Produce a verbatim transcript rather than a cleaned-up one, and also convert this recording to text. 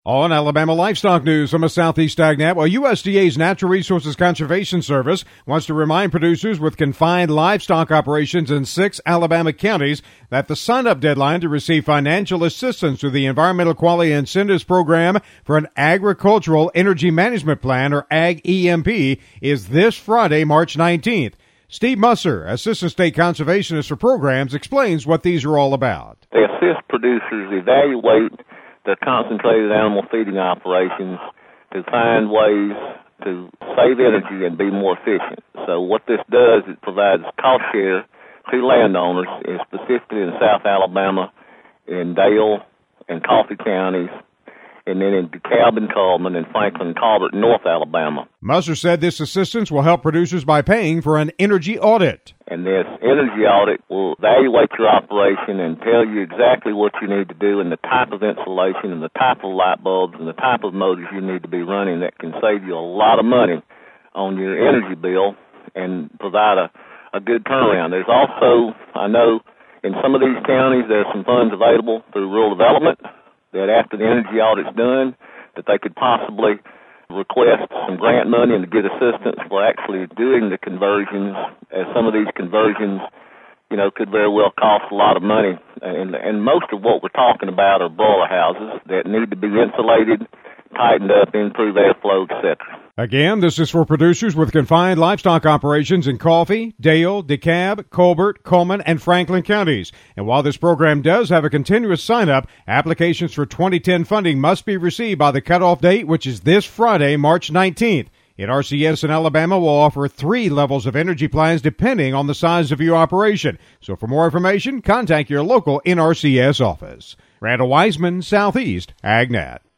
On Alabama Livestock News from a Southeast AgNet, well, U S D A's Natural Resources Conservation Service wants to remind producers with confined livestock operations in six Alabama counties that the sign-up deadline to receive financial assistance through the Environmental Quality Incentives Program for an Agricultural Energy Management Plan, or Ag E M P, is this Friday, March nineteenth. Steve Musser, Assistant State Conservationist for Programs, explains what these are all about. They assist producers evaluate their concentrated animal feeding operations to find ways to save energy and be more efficient. So what this does, it provides cost share to landowners, and specifically in South Alabama, in Dale and Coffee counties, and then in DeKalb and Coleman and Franklin and Colbert, North Alabama. Musser said this assistance will help producers by paying for an energy audit. And this energy audit will evaluate your operation and tell you exactly what you need to do and the type of insulation and the type of light bulbs and the type of motors you need to be running that can save you a lot of money on your energy bill and provide a, a good turnaround. There's also, I know, in some of these counties, there's some funds available through rural development that after the energy audit's done, that they could possibly request some grant money and to get assistance for actually doing the conversions, as some of these conversions, you know, could very well cost a lot of money. And, and most of what we're talking about are boiler houses that need to be insulated, tightened up, improve airflow, et cetera. Again, this is for producers with confined livestock operations in Coffee, Dale, DeKalb, Colbert, Coleman, and Franklin counties. And while this program does have a continuous sign-up, applications for twenty ten funding must be received by the cutoff date, which is this Friday, March nineteenth. N R C S in Alabama will offer three levels of energy plans depending on the size of your operation. So for more information, contact your local N R C S office. Randall Wiseman, Southeast AgNet.